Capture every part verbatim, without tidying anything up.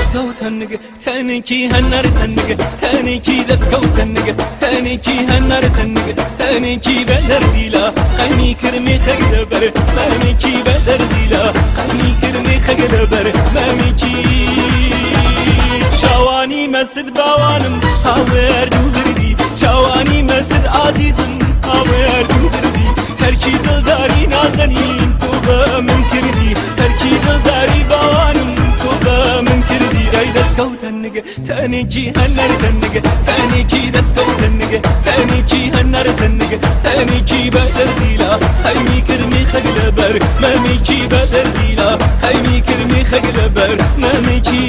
go تنگ تنکی هنر تنگ تنکی let's go تنگ تنکی هنر تنگ تنکی بدر دیلا قنی کرمی خگل بر مامیکی بدر دیلا قنی کرمی خگل بر مامیکی شوانی مسد باوانم هاور دو بردی شوانی مسد عزیزم هاور دو بردی ترکی دلداری نازنین تو با من کردی ترکی دلداری باوانم تو با من کردی ای دست کو تنگ تنکی هنر تنگ تنکی دست کو تنگ تنکی هنر تنگ تنکی بدر دیلا قیمی کرمی خگل بر مامیکی بدر دیلا قیمی کرمی خگل بر مامیکی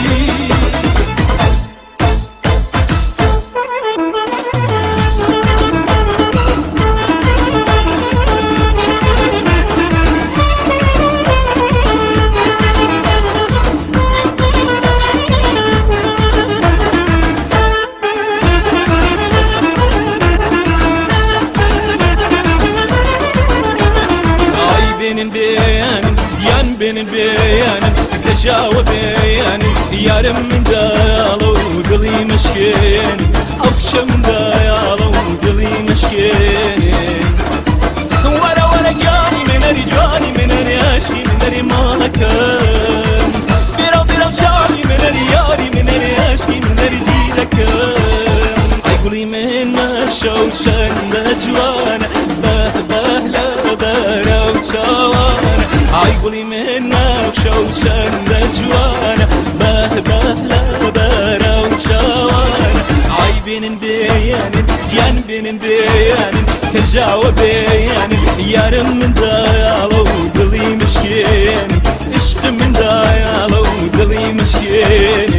بيان يان بين بيان تجاوب بيان يارم من دالو قلي مشكين أقشم دالو قلي مشكين ورا ورا جاني من رجاني من رياشي من رمالكم بيرو بيرو شاري من رياري من رياشي من رديدكم أي قلي من مشوشن دجوانا به به لا برو شوانا أي قلي من مشوشن دجوانا به به لا برو شوانا أي بين بيان يان بين بيان تجاوب بيان يارم من دايالو قلي مشكين اشت من دايالو قلي مشكين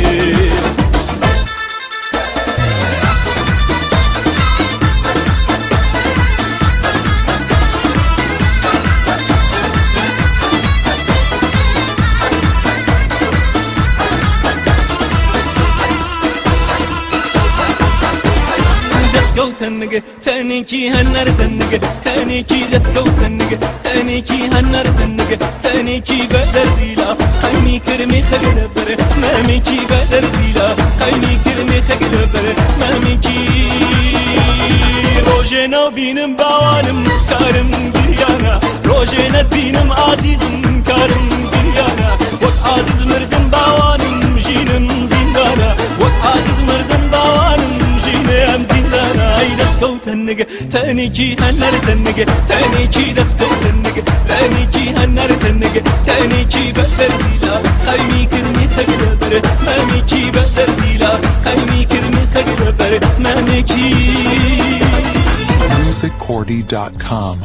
go تنگ تنکی هنر تنگ تنکی let's go تنگ تنکی هنر تنگ تنکی بدر دیلا قیمی کرمی خگل بر مامیکی بدر دیلا قیمی کرمی خگل بر مامیکی روزنا بینم باوانم کارم گریانا روزنا بینم عزیزم کارم گریانا وقت عزیز مردم باوانم جینم زندانا وقت عزیز مردم باوانم جینم زندانا let's go تنگ تنکی هنر تنگ تنکی let's go تنگ تنکی هنر تنگ تنکی بدر دیلا قیمی کرمی خگل بر مامیکی بدر دیلا قیمی کرمی خگل بر مامیکی music cordy dot com